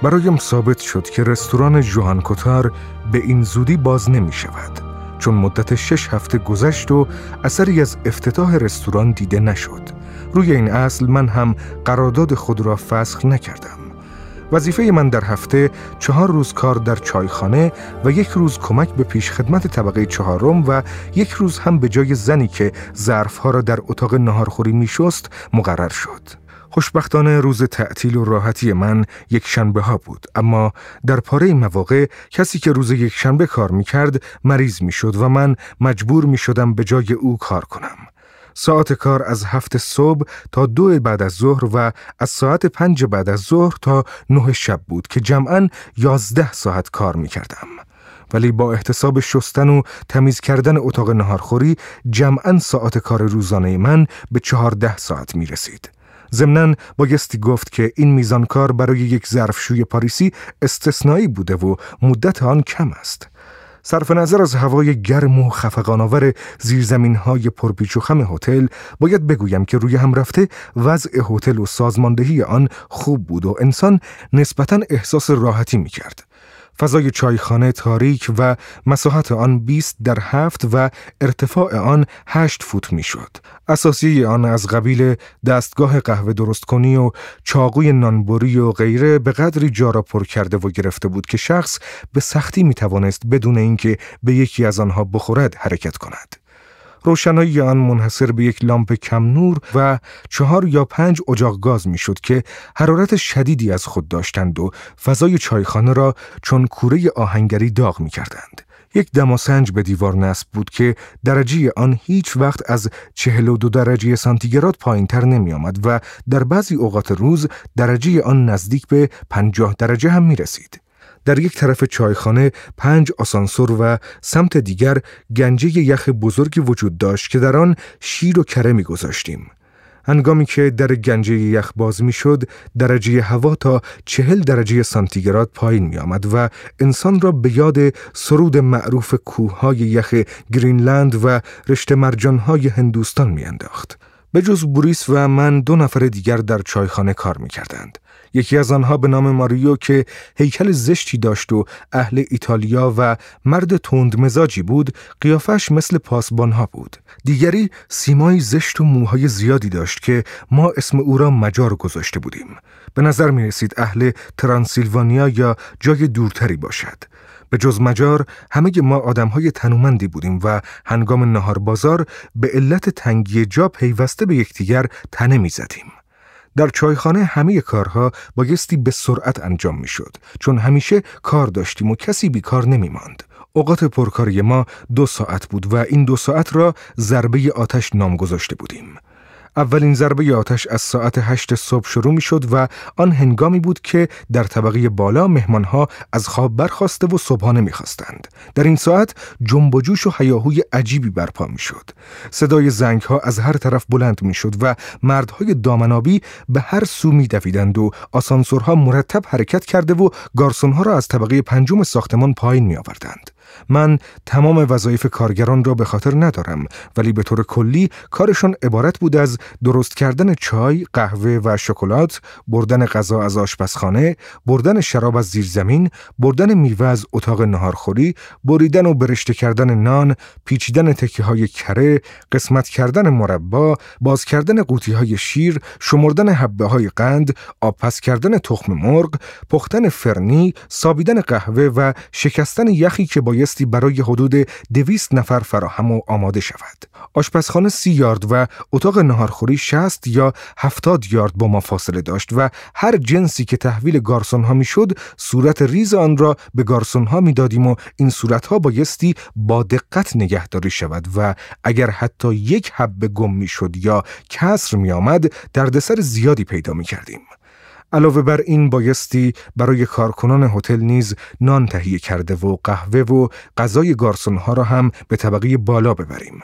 برایم ثابت شد که رستوران ژوئان کوتار به این زودی باز نمی شود، چون مدت 6 هفته گذشت و اثری از افتتاح رستوران دیده نشد. روی این اصل من هم قرارداد خود را فسخ نکردم. وظیفه من در هفته 4 روز کار در چایخانه و 1 روز کمک به پیشخدمت طبقه 4 و 1 روز هم به جای زنی که ظرفها را در اتاق ناهارخوری می‌شست مقرر شد. خوشبختانه روز تعطیل و راحتی من یکشنبه ها بود، اما در پاره مواقع کسی که روز یکشنبه کار می‌کرد مریض می‌شد و من مجبور می‌شدم به جای او کار کنم. ساعت کار از 7 صبح تا 2 بعد از ظهر و از ساعت 5 بعد از ظهر تا 9 شب بود که جمعاً 11 ساعت کار می کردم. ولی با احتساب شستن و تمیز کردن اتاق ناهارخوری جمعاً ساعت کار روزانه من به 14 ساعت می رسید. ضمناً بایستی گفت که این میزان کار برای یک ظرفشوی پاریسی استثنایی بوده و مدت آن کم است. صرف نظر از هوای گرم و خفقان‌آور زیرزمین‌های پرپیچ و خم هتل، باید بگویم که روی هم رفته وضع هتل و سازماندهی آن خوب بود و انسان نسبتاً احساس راحتی می‌کرد. فضای چایخانه تاریک و مساحت آن 20 در 7 و ارتفاع آن 8 فوت میشد. اساسی آن از قبیل دستگاه قهوه درست کنی و چاقوی نانبری و غیره به قدری جا را پر کرده و گرفته بود که شخص به سختی میتوانست بدون اینکه به یکی از آنها بخورد حرکت کند. روشنایی آن منحصر به یک لامپ کم نور و 4 یا 5 اجاق گاز می شد که حرارت شدیدی از خود داشتند و فضای چایخانه را چون کوره آهنگری داغ می کردند. یک دماسنج به دیوار نصب بود که درجه آن هیچ وقت از 42 درجه سانتیگراد پایین تر نمی آمد و در بعضی اوقات روز درجه آن نزدیک به 50 درجه هم می رسید. در یک طرف چایخانه 5 آسانسور و سمت دیگر گنجه یخ بزرگی وجود داشت که در آن شیر و کره می گذاشتیم. هنگامی که در گنجه یخ باز می شد، درجه هوا تا 40 درجه سانتیگراد پایین می آمد و انسان را به یاد سرود معروف کوههای یخ گرینلند و رشته مرجانهای هندوستان می انداخت. به جز بوریس و من 2 نفر دیگر در چایخانه کار می کردند. یکی از آنها به نام ماریو که هیکل زشتی داشت و اهل ایتالیا و مرد تند مزاجی بود، قیافش مثل پاسبانها بود. دیگری سیمای زشت و موهای زیادی داشت که ما اسم او را مجار گذاشته بودیم. به نظر می رسید اهل ترانسیلوانیا یا جای دورتری باشد. به جز مجار همه ما آدم‌های تنومندی بودیم و هنگام نهار بازار به علت تنگی جا پیوسته به یکدیگر تنه می‌زدیم. در چایخانه همه کارها بایستی به سرعت انجام می‌شد، چون همیشه کار داشتیم و کسی بیکار نمی‌ماند. اوقات پرکاری ما 2 ساعت بود و این 2 ساعت را ضربه آتش نام گذاشته بودیم. اولین ضربه آتش از ساعت 8 صبح شروع می شد و آن هنگامی بود که در طبقه بالا مهمانها از خواب برخاسته و صبحانه می خواستند. در این ساعت جنب و جوش و هیاهوی عجیبی برپا می شد. صدای زنگها از هر طرف بلند می شد و مردهای دامنابی به هر سو می دویدند و آسانسورها مرتب حرکت کرده و گارسونها را از طبقه 5 ساختمان پایین می آوردند. من تمام وظایف کارگران را به خاطر ندارم، ولی به طور کلی کارشان عبارت بود از درست کردن چای، قهوه و شکلات، بردن غذا از آشپزخانه، بردن شراب از زیرزمین، بردن میوه از اتاق ناهارخوری، بریدن و برشته کردن نان، پیچیدن تکه‌های کره، قسمت کردن مربا، باز کردن قوطی‌های شیر، شمردن حبه‌های قند، آبپز کردن تخم مرغ، پختن فرنی، سابیدن قهوه و شکستن یخی که بایستی برای حدود 200 نفر فراهم و آماده شود. آشپزخانه 30 یارد و اتاق ناهارخوری 60 یا 70 یارد با ما فاصله داشت و هر جنسی که تحویل گارسون‌ها میشد صورت ریز آن را به گارسون‌ها میدادیم و این صورت‌ها بایستی با دقت نگهداری شود و اگر حتی یک حبه گم میشد یا کسر میآمد دردسر زیادی پیدا میکردیم. علاوه بر این بایستی برای کارکنان هتل نیز نان تهیه کرده و قهوه و غذای گارسون‌ها را هم به طبقه بالا ببریم.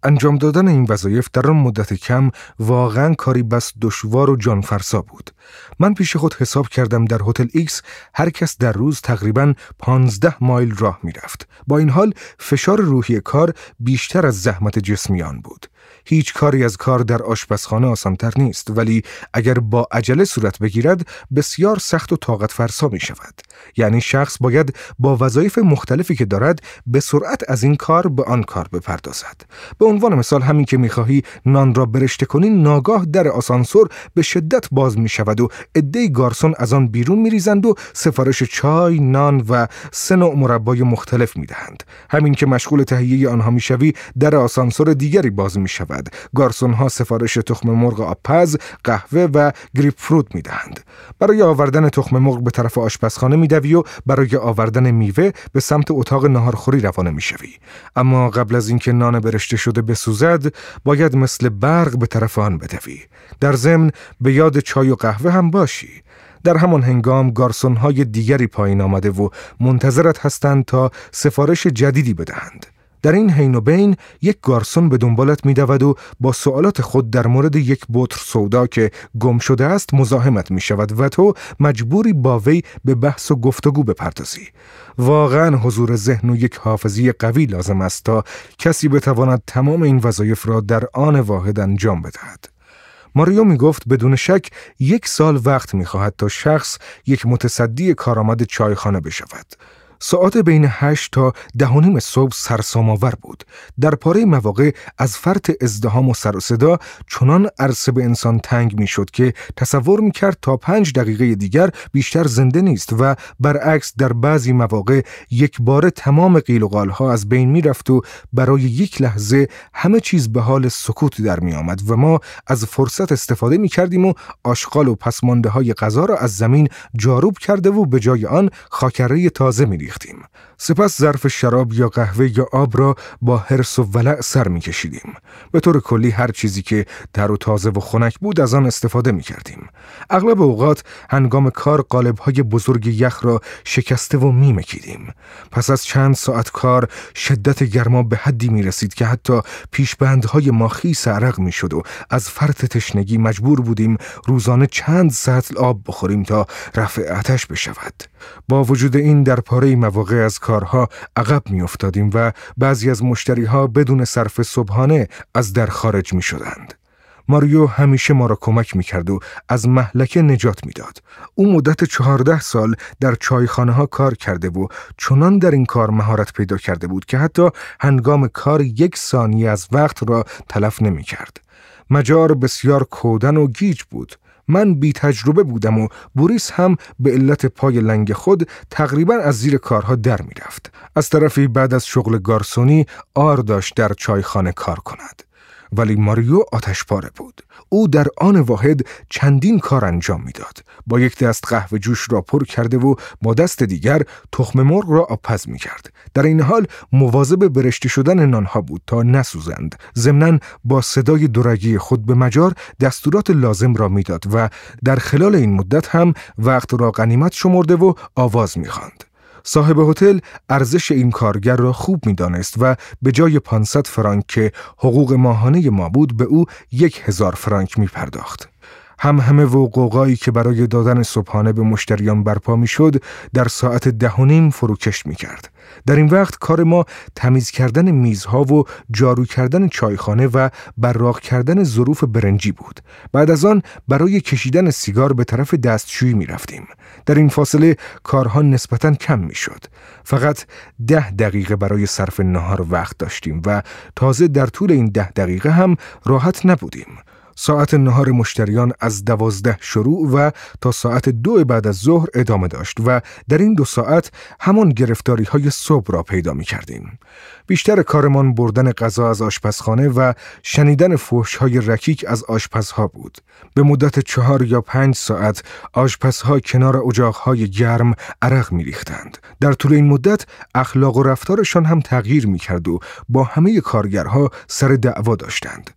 انجام دادن این وظایف در آن مدت کم واقعاً کاری بس دشوار و جانفرسا بود. من پیش خود حساب کردم در هتل ایکس هر کس در روز تقریباً 15 مایل راه می‌رفت. با این حال فشار روحی کار بیشتر از زحمت جسمی آن بود. هیچ کاری از کار در آشپزخانه آسان‌تر نیست، ولی اگر با عجله صورت بگیرد بسیار سخت و طاقت فرسا می شود. یعنی شخص باید با وظایف مختلفی که دارد به سرعت از این کار به آن کار بپردازد. به عنوان مثال همین که می‌خواهی نان را برشته کنی، ناگاه در آسانسور به شدت باز می شود و عده‌ای گارسون از آن بیرون می‌ریزند و سفارش چای، نان و 3 نوع مربای مختلف می‌دهند. همین که مشغول تهیه آنها می‌شوی، در آسانسور دیگری باز می‌شود. گارسون‌ها سفارش تخم مرغ آبپز، قهوه و گریپ فروت می‌دهند. برای آوردن تخم مرغ به طرف آشپزخانه می‌دوی و برای آوردن میوه به سمت اتاق ناهارخوری روانه می‌شوی. اما قبل از اینکه نان برشته شده بسوزد، باید مثل برق به طرف آن بدوی. در ضمن به یاد چای و قهوه هم باشی. در همان هنگام گارسون‌های دیگری پایین آمده و منتظرت هستند تا سفارش جدیدی بدهند. در این حین و بین یک گارسون به دنبالت می‌دود و با سوالات خود در مورد یک بطر سودا که گم شده است مزاحمت می‌شود و تو مجبوری با وی به بحث و گفتگو بپردازی. واقعاً حضور ذهن و یک حافظه قوی لازم است تا کسی بتواند تمام این وظایف را در آن واحد انجام بدهد. ماریو می گفت بدون شک 1 سال وقت می خواهد تا شخص یک متصدی کارآمد چایخانه بشود. ساعت بین 8 تا 10:30 صبح سرسام‌آور بود. در پاره مواقع از فرط ازدحام و سر و صدا چنان عرصه به انسان تنگ می‌شد که تصور می‌کرد تا 5 دقیقه دیگر بیشتر زنده نیست و برعکس در بعضی مواقع یک بار تمام قیل و قال‌ها از بین می‌رفت و برای یک لحظه همه چیز به حال سکوت در می‌آمد و ما از فرصت استفاده می‌کردیم و آشغال و پسمانده‌های غذا را از زمین جاروب کرده و به جای آن خاکره تازه می‌ریختیم. سپس ظرف شراب یا قهوه یا آب را با حرص و ولع سر می‌کشیدیم. به طور کلی هر چیزی که تر و تازه و خنک بود از آن استفاده می‌کردیم. اغلب اوقات هنگام کار قالب‌های بزرگ یخ را شکسته و می‌مکیدیم. پس از چند ساعت کار شدت گرما به حدی می‌رسید که حتی پیشبندهای ما خیس عرق می‌شد و از فرط تشنگی مجبور بودیم روزانه چند سطل آب بخوریم تا رفع آتش بشود. با وجود این در پاره مواقع از کارها عقب می افتادیم و بعضی از مشتریها بدون صرف صبحانه از در خارج می شدند. ماریو همیشه ما را کمک می کرد و از مهلکه نجات می داد. او مدت 14 سال در چایخانه ها کار کرده و چنان در این کار مهارت پیدا کرده بود که حتی هنگام کار 1 ثانیه از وقت را تلف نمی کرد. مجار بسیار کودن و گیج بود. من بی تجربه بودم و بوریس هم به علت پای لنگ خود تقریبا از زیر کارها در می رفت. از طرفی بعد از شغل گارسونی آر داشت در چایخانه کار کند. ولی ماریو آتش پاره بود. او در آن واحد چندین کار انجام میداد. با یک دست قهوه جوش را پر کرده و با دست دیگر تخم مرغ را آبپز میکرد. در این حال مواظب برشته شدن نانها بود تا نسوزند. ضمناً با صدای دورگی خود به مجار دستورات لازم را میداد و در خلال این مدت هم وقت را غنیمت شمرده و آواز میخواند. صاحب هتل ارزش این کارگر را خوب می‌دانست و به جای 500 فرانک که حقوق ماهانه ما بود به او 1000 فرانک می‌پرداخت. همه و قوقایی که برای دادن صبحانه به مشتریان برپا می‌شد در ساعت 10:30 فروکش می‌کرد. در این وقت کار ما تمیز کردن میزها و جارو کردن چایخانه و براق کردن ظروف برنجی بود. بعد از آن برای کشیدن سیگار به طرف دستشویی می رفتیم. در این فاصله کارها نسبتاً کم می شد. فقط 10 دقیقه برای صرف نهار وقت داشتیم و تازه در طول این 10 دقیقه هم راحت نبودیم. ساعت نهار مشتریان از 12 شروع و تا ساعت 2 بعد از ظهر ادامه داشت و در این 2 ساعت همان گرفتاری های صبح را پیدا می کردیم. بیشتر کارمان بردن غذا از آشپزخانه و شنیدن فحش های رکیک از آشپزها بود. به مدت 4 یا 5 ساعت آشپزها کنار اجاقهای گرم عرق می ریختند. در طول این مدت اخلاق و رفتارشان هم تغییر می کرد و با همه کارگرها سر دعوا داشتند.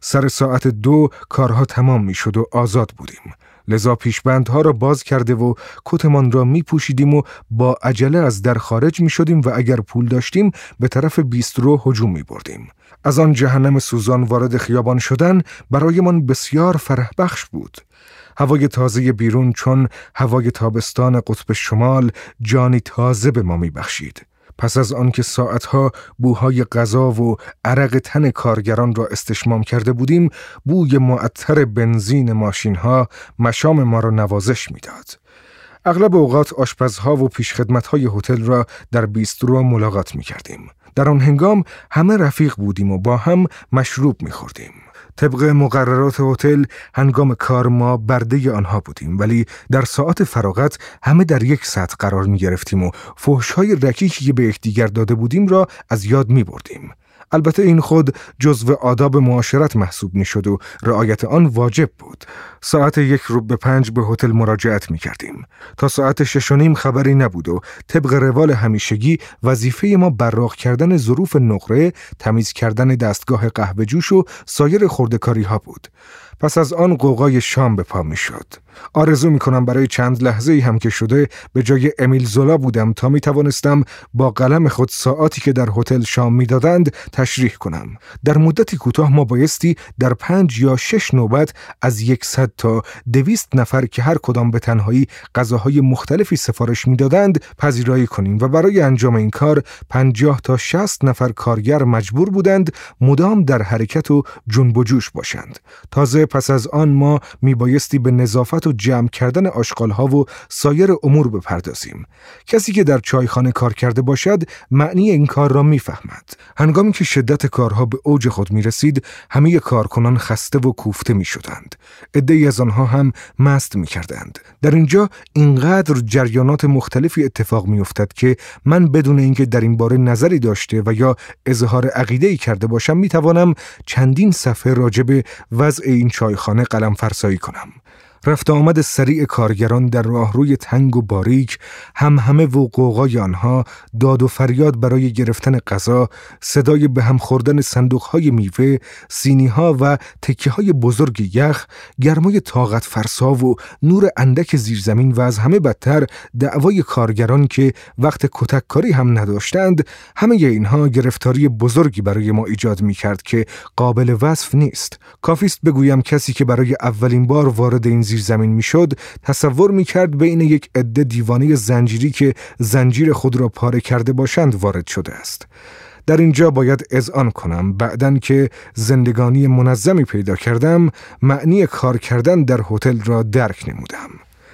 سر ساعت 2 کارها تمام می شد و آزاد بودیم. لذا پیشبندها را باز کرده و کتمان را می پوشیدیم و با عجله از در خارج می شدیم و اگر پول داشتیم به طرف بیسترو هجوم می بردیم. از آن جهنم سوزان وارد خیابان شدن برایمان بسیار فرح بخش بود. هوای تازه بیرون چون هوای تابستان قطب شمال جانی تازه به ما می بخشید. پس از آن که ساعتها بوهای غذا و عرق تن کارگران را استشمام کرده بودیم، بوی معطر بنزین ماشین‌ها مشام ما را نوازش می‌داد. اغلب اوقات آشپزها و پیشخدمت‌های هتل را در بیسترو ملاقات می‌کردیم. در آن هنگام همه رفیق بودیم و با هم مشروب می‌خوردیم. طبق مقررات هتل هنگام کار ما برده آنها بودیم، ولی در ساعت فراغت همه در یک سطح قرار می گرفتیم و فحش‌های رکیکی که به یکدیگر داده بودیم را از یاد می بردیم. البته این خود جزو آداب معاشرت محسوب می شد و رعایت آن واجب بود. ساعت 4:45 به هتل مراجعت می کردیم. تا ساعت 6:30 خبری نبود و طبق روال همیشگی وظیفه ما براق کردن ظروف نقره، تمیز کردن دستگاه قهوه جوش و سایر خرده‌کاری ها بود. پس از آن قوقای شام به پا می شد. آرزو می کنم برای چند لحظه‌ای هم که شده به جای امیل زولا بودم تا می توانستم با قلم خود ساعاتی که در هتل شام می دادند تشریح کنم. در مدتی کوتاه ما بایستی در 5 یا 6 نوبت از 100 تا 200 نفر که هر کدام به تنهایی غذاهای مختلفی سفارش می دادند پذیرایی کنیم و برای انجام این کار 50 تا 60 نفر کارگر مجبور بودند مدام در حرکت و جنب و جوش باشند. تازه پس از آن ما می بایستی به نظافت و جمع کردن آشغال‌ها و سایر امور بپردازیم. کسی که در چایخانه کار کرده باشد معنی این کار را می‌فهمد. هنگامی که شدت کارها به اوج خود می‌رسید، همه کارکنان خسته و کوفته می‌شدند. عده‌ای از آنها هم مست می‌کردند. در اینجا اینقدر جریانات مختلفی اتفاق می‌افتد که من بدون اینکه در این باره نظری داشته و یا اظهار عقیده‌ای کرده باشم می‌توانم چندین صفحه راجع به وضع این چایخانه قلم فرسایی کنم. رفت آمد سریع کارگران در راهروی تنگ و باریک، همهمه و قوقای آنها، داد و فریاد برای گرفتن غذا، صدای به هم خوردن صندوق‌های میوه، سینی‌ها و تکه‌های بزرگ یخ، گرمای طاقت فرسا و نور اندک زیرزمین و از همه بدتر دعوای کارگران که وقت کتک کاری هم نداشتند، همه اینها گرفتاری بزرگی برای ما ایجاد می‌کرد که قابل وصف نیست. کافیست بگویم کسی که برای اولین بار وارد این زمین میشد تصور میکرد بین یک عده دیوانه زنجیری که زنجیر خود را پاره کرده باشند وارد شده است. در اینجا باید اذعان کنم بعدن که زندگانی منظمی پیدا کردم معنی کار کردن در هتل را درک نمودم.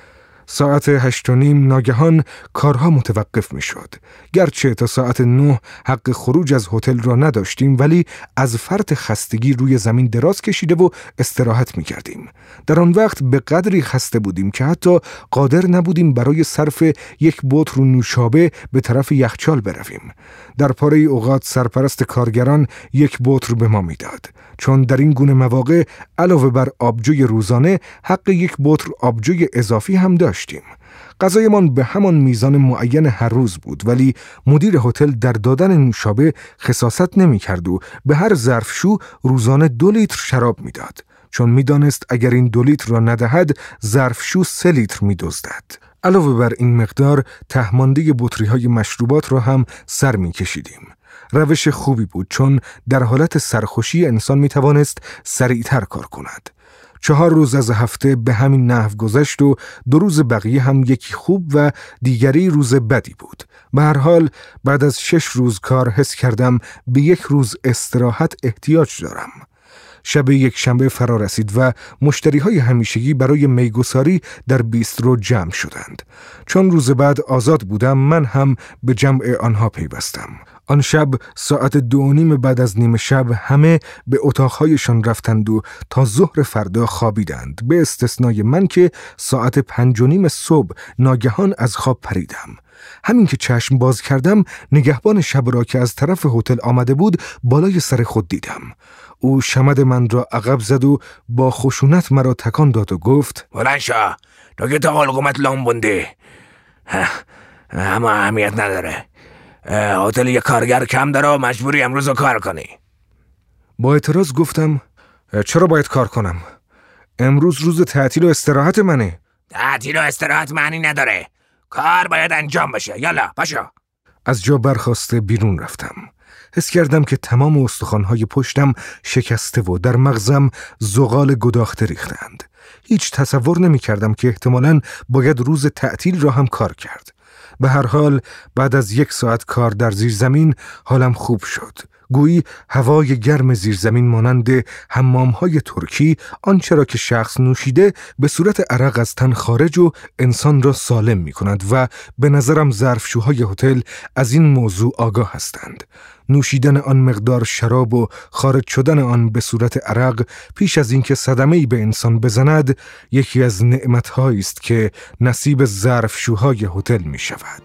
ساعت 8:30 ناگهان کارها متوقف می شد. گرچه تا ساعت 9 حق خروج از هتل را نداشتیم ولی از فرط خستگی روی زمین دراز کشیده و استراحت می کردیم. در آن وقت به قدری خسته بودیم که حتی قادر نبودیم برای صرف یک بطر نوشابه به طرف یخچال برویم. در پاره اوقات سرپرست کارگران یک بطر به ما می داد. چون در این گونه مواقع علاوه بر آبجوی روزانه حق یک بطر آبجوی اضافی هم داشتیم. غذایمان به همان میزان معین هر روز بود ولی مدیر هتل در دادن نوشابه خساست نمی کرد و به هر ظرفشو روزانه 2 لیتر شراب می داد. چون می دانست اگر این 2 لیتر را ندهد ظرفشو 3 لیتر می دزدد. علاوه بر این مقدار تهمانده بطری‌های مشروبات را هم سر می کشیدیم. روش خوبی بود چون در حالت سرخوشی انسان می توانست سریعتر کار کند. 4 روز از هفته به همین نحو گذشت و 2 روز بقیه هم یکی خوب و دیگری روز بدی بود. به هر حال بعد از 6 روز کار حس کردم به 1 روز استراحت احتیاج دارم. شب یکشنبه فرا رسید و مشتری‌های همیشگی برای میگساری در بیسترو جمع شدند. چون روز بعد آزاد بودم من هم به جمع آنها پیوستم. آن شب ساعت 2:30 بعد از نیم شب همه به اتاقهایشان رفتند و تا ظهر فردا خوابیدند به استثنای من که ساعت 5:30 صبح ناگهان از خواب پریدم. همین که چشم باز کردم نگهبان شب را که از طرف هتل آمده بود بالای سر خود دیدم. او شمد من را عقب زد و با خشونت مرا تکان داد و گفت بلند شو تو که تا حلقومت لام بونده اما اهمیت نداره. هتل یک کارگر کم داره و مجبوری امروز رو کار کنی. با اعتراض گفتم چرا باید کار کنم؟ امروز روز تعطیل و استراحت منه. تعطیل و استراحت معنی نداره. کار باید انجام بشه. یالا پاشو. از جا برخاسته بیرون رفتم. حس کردم که تمام استخوان‌های پشتم شکسته و در مغزم زغال گداخته ریختند. هیچ تصور نمی کردم که احتمالاً باید روز تعطیل را هم کار کرد. به هر حال بعد از 1 ساعت کار در زیرزمین حالم خوب شد. گویی هوای گرم زیرزمین مانند حمام‌های ترکی آنچه را که شخص نوشیده به صورت عرق از تن خارج و انسان را سالم می کند و به نظرم ظرفشوهای هتل از این موضوع آگاه هستند. نوشیدن آن مقدار شراب و خارج شدن آن به صورت عرق پیش از اینکه صدمه‌ای به انسان بزند یکی از نعمت‌هایی است که نصیب ظرفشوهای هتل می شود.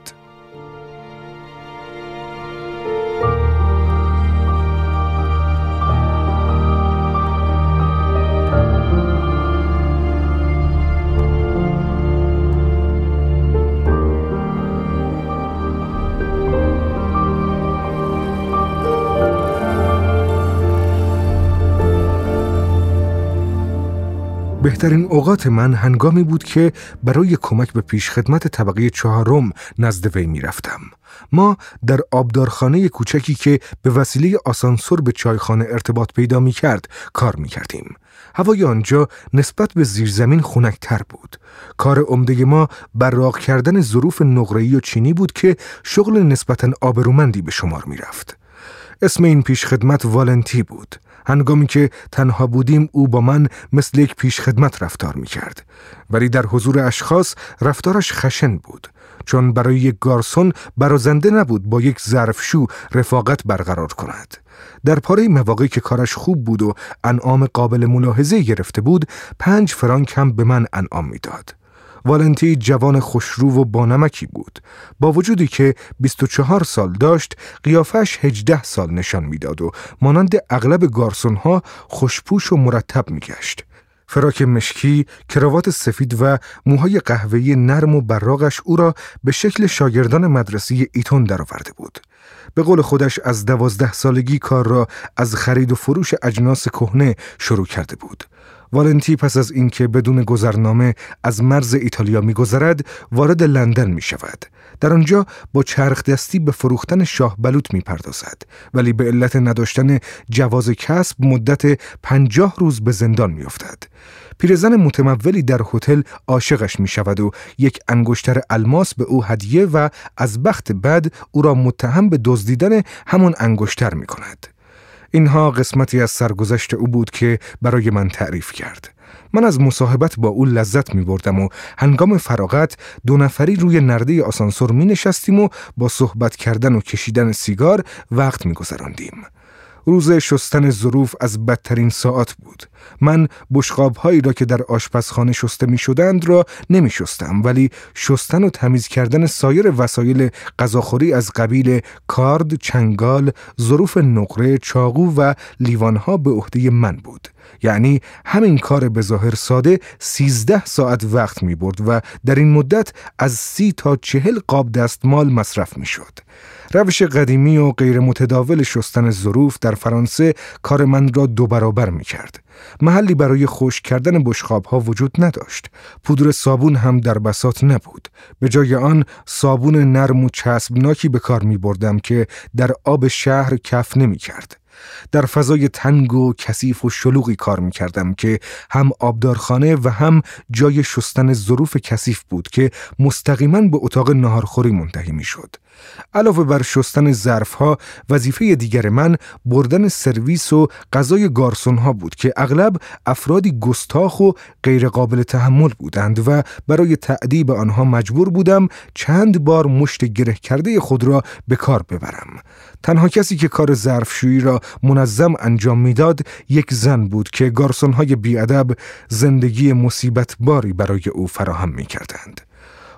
بهترین اوقات من هنگامی بود که برای کمک به پیشخدمت طبقه 4 نزد وی می رفتم. ما در آبدارخانه کوچکی که به وسیله آسانسور به چایخانه ارتباط پیدا می کرد کار می کردیم. هوای آنجا نسبت به زیرزمین خنک‌تر بود. کار عمده ما براق کردن ظروف نقره‌ای و چینی بود که شغل نسبتاً آبرومندی به شمار می رفت. اسم این پیشخدمت والنتی بود. هنگامی که تنها بودیم او با من مثل یک پیشخدمت رفتار می کرد. ولی در حضور اشخاص رفتارش خشن بود. چون برای یک گارسون برازنده نبود با یک ظرفشو رفاقت برقرار کند. در پاره مواقعی که کارش خوب بود و انعام قابل ملاحظه گرفته بود 5 فرانک هم به من انعام می داد. والنتی جوان خوشرو و بانمکی بود. با وجودی که 24 سال داشت، قیافش 18 سال نشان میداد و مانند اغلب گارسونها خوشپوش و مرتب میگشت. فراک مشکی، کراوات سفید و موهای قهوه‌ای نرم و براقش او را به شکل شاگردان مدرسه ایتون درآورده بود. به قول خودش از 12 سالگی کار را از خرید و فروش اجناس کهنه شروع کرده بود. والنتی پس از اینکه بدون گذرنامه از مرز ایتالیا می‌گذرد، وارد لندن می‌شود. در آنجا با چرخ دستی به فروختن شاه بلوط می‌پردازد، ولی به علت نداشتن جواز کسب مدت 50 روز به زندان می‌افتد. پیرزن متمولی در هتل عاشقش می‌شود و یک انگشتر الماس به او هدیه و از بخت بد او را متهم به دزدیدن همان انگشتر می‌کند. اینها قسمتی از سرگذشت او بود که برای من تعریف کرد. من از مصاحبت با او لذت می بردم و هنگام فراغت 2 نفری روی نرده آسانسور می نشستیم و با صحبت کردن و کشیدن سیگار وقت می گذراندیم. روز شستن ظروف از بدترین ساعات بود. من بشقاب‌هایی را که در آشپزخانه شسته می‌شدند را نمی‌شستم، ولی شستن و تمیز کردن سایر وسایل غذاخوری از قبیل کارد، چنگال، ظروف نقره، چاقو و لیوان‌ها به عهده من بود. یعنی همین کار به ظاهر ساده 13 ساعت وقت می‌برد و در این مدت از 30 تا 40 قاب دستمال مصرف می‌شد. روش قدیمی و غیر متداول شستن ظروف در فرانسه کار من را 2 برابر می کرد. محلی برای خشک کردن بشقاب‌ها وجود نداشت. پودر صابون هم در بساط نبود. به جای آن صابون نرم و چسبناکی به کار می بردم که در آب شهر کف نمی کرد. در فضای تنگ و کثیف و شلوغی کار می کردم که هم آبدارخانه و هم جای شستن ظروف کثیف بود که مستقیما به اتاق ناهارخوری منتهی می شد. علاوه بر شستن ظرف‌ها، وظیفه دیگر من بردن سرویس و غذای گارسون‌ها بود که اغلب افرادی گستاخ و غیر قابل تحمل بودند و برای تأدیب آنها مجبور بودم چند بار مشت گره کرده خود را به کار ببرم. تنها کسی که کار ظرفشویی را منظم انجام میداد یک زن بود که گارسون‌های بی‌ادب زندگی مصیبت باری برای او فراهم می‌کردند.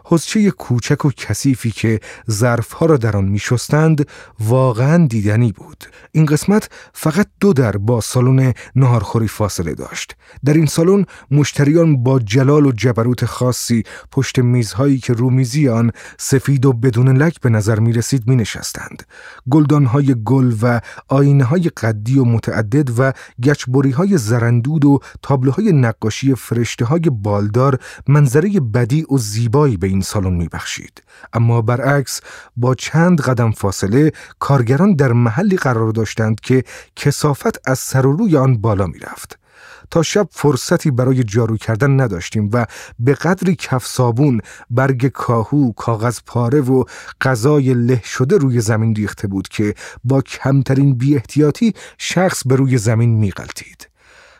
حوضچه کوچک و کثیفی که ظرف‌ها را در آن می‌شستند واقعاً دیدنی بود. این قسمت فقط 2 در با سالن ناهارخوری فاصله داشت. در این سالن مشتریان با جلال و جبروت خاصی پشت میزهایی که رومیزی آن سفید و بدون لک به نظر می‌رسید می‌نشستند. گلدان‌های گل و آینه‌های قدی و متعدد و گچبری‌های زرندود و تابلوهای نقاشی فرشته‌های بالدار منظره بدیع و زیبایی به این سالن می‌بخشید. اما برعکس با چند قدم فاصله کارگران در محلی قرار داشتند که کثافت از سر و روی آن بالا می‌رفت. تا شب فرصتی برای جارو کردن نداشتیم و به قدری کف صابون، برگ کاهو، کاغذ پاره و غذای له شده روی زمین ریخته بود که با کمترین بی احتیاطی شخص به روی زمین می‌غلتید.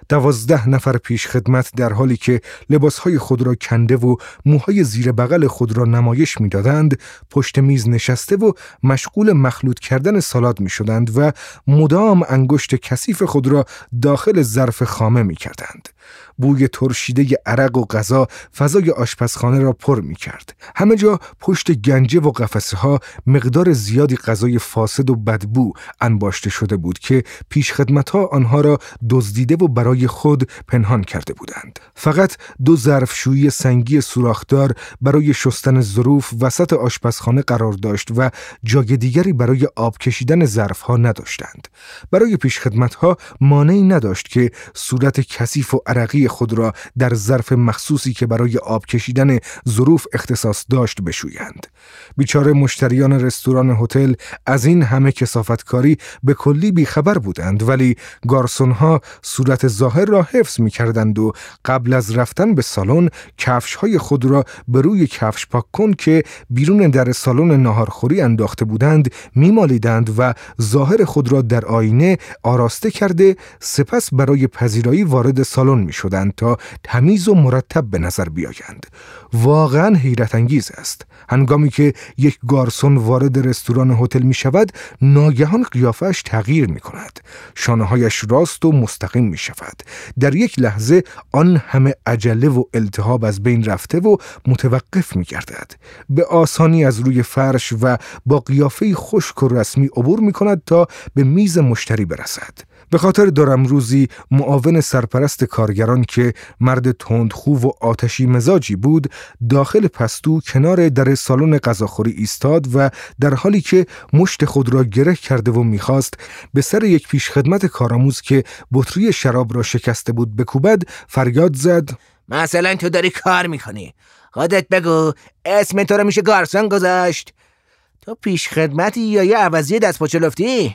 12 نفر پیش خدمت در حالی که لباسهای خود را کنده و موهای زیر بغل خود را نمایش می‌دادند، پشت میز نشسته و مشغول مخلوط کردن سالاد می‌شدند و مدام انگشت کثیف خود را داخل ظرف خامه می‌کردند. بوی ترشیده عرق و غذا فضای آشپزخانه را پر می‌کرد. همه جا پشت گنجه و قفسه‌ها مقدار زیادی غذای فاسد و بدبو انباشته شده بود که پیشخدمت‌ها آنها را دزدیده و برای خود پنهان کرده بودند. فقط 2 ظرفشویی سنگی سوراخدار برای شستن ظروف وسط آشپزخانه قرار داشت و جای دیگری برای آب کشیدن ظرف‌ها نداشتند. برای پیشخدمت‌ها مانعی نداشت که صورت کثیف و عرقی خود را در ظرف مخصوصی که برای آب کشیدن ظروف اختصاص داشت بشویند. بیچاره مشتریان رستوران هتل از این همه کثافتکاری به کلی بیخبر بودند، ولی گارسون‌ها صورت ظاهر را حفظ می‌کردند و قبل از رفتن به سالن کفش‌های خود را به روی کفش پاک کن که بیرون در سالن ناهارخوری انداخته بودند می‌مالیدند و ظاهر خود را در آینه آراسته کرده سپس برای پذیرایی وارد سالن می‌شدند تا تمیز و مرتب به نظر بیایند. واقعاً حیرت انگیز است. هنگامی که یک گارسون وارد رستوران هتل می شود، ناگهان قیافه‌اش تغییر می کند. شانه‌هایش راست و مستقیم می شود. در یک لحظه آن همه عجله و التهاب از بین رفته و متوقف می گردد. به آسانی از روی فرش و با قیافه‌ای خشک و رسمی عبور می کند تا به میز مشتری برسد. به خاطر دارم روزی معاون سرپرست کارگران که مرد تندخو و آتشی مزاجی بود، داخل پستو کنار در سالن غذاخوری ایستاد و در حالی که مشت خود را گره کرده و میخواست به سر یک پیشخدمت کارآموز که بطری شراب را شکسته بود بکوبد، فریاد زد: مثلا تو داری کار میکنی، خودت بگو اسم تو رو میشه گارسون گذاشت؟ تو پیشخدمتی یا یه عوضی دست پاچه لفتی؟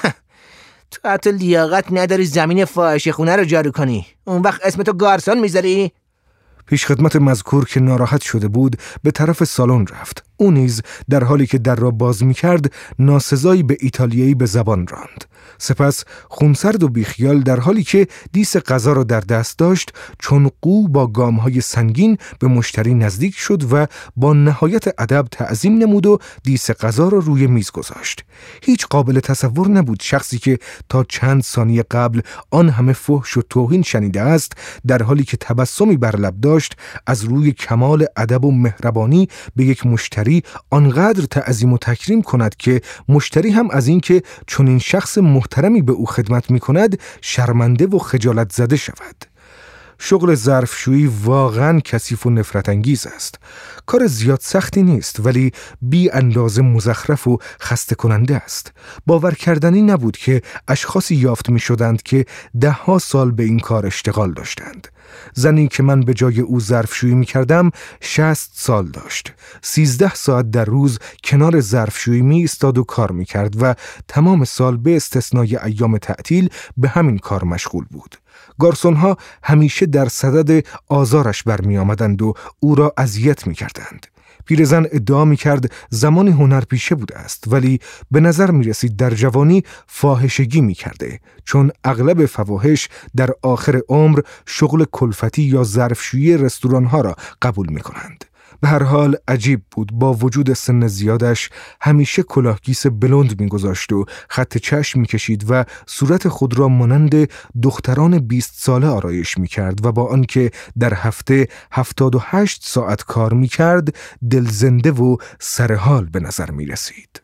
تو حتی لیاقت نداری زمین فاحشه خونه رو جارو کنی، اون وقت اسم تو گارسون میذاری؟ پیشخدمت مذکور که ناراحت شده بود به طرف سالن رفت. او نیز در حالی که در را باز می‌کرد ناسزایی به ایتالیایی به زبان راند. سپس خونسرد و بیخیال در حالی که دیس غذا را در دست داشت چون قو با گام‌های سنگین به مشتری نزدیک شد و با نهایت ادب تعظیم نمود و دیس غذا را روی میز گذاشت. هیچ قابل تصور نبود شخصی که تا چند ثانیه قبل آن همه فحش و توهین شنیده است، در حالی که تبسمی بر لب داشت از روی کمال ادب و مهربانی به یک مشتری آنقدر تعظیم و تکریم کند که مشتری هم از این که چون این شخص محترمی به او خدمت می کند شرمنده و خجالت زده شود. شغل ظرفشویی واقعاً کثیف و نفرت انگیز است. کار زیاد سختی نیست ولی بی اندازه مزخرف و خسته کننده است. باور کردنی نبود که اشخاصی یافت می شدند که 10 سال به این کار اشتغال داشتند. زنی که من به جای او ظرفشویی می کردم 60 سال داشت. 13 ساعت در روز کنار ظرفشویی می ایستاد و کار می کرد و تمام سال به استثنای ایام تعطیل به همین کار مشغول بود. گارسون‌ها همیشه در صدد آزارش برمی آمدند و او را اذیت می کردند. پیرزن ادعا می کرد زمانی هنرپیشه بوده است ولی به نظر می رسید در جوانی فاحشگی می کرده، چون اغلب فواحش در آخر عمر شغل کلفتی یا ظرفشویی رستوران ها را قبول می کنند. به هر حال عجیب بود، با وجود سن زیادش همیشه کلاهگیس بلند می‌گذاشت و خط چشم می‌کشید و صورت خود را مانند دختران 20 ساله آرایش می‌کرد و با آنکه در هفته 78 ساعت کار می‌کرد، دلزنده و سرحال به نظر می‌رسید.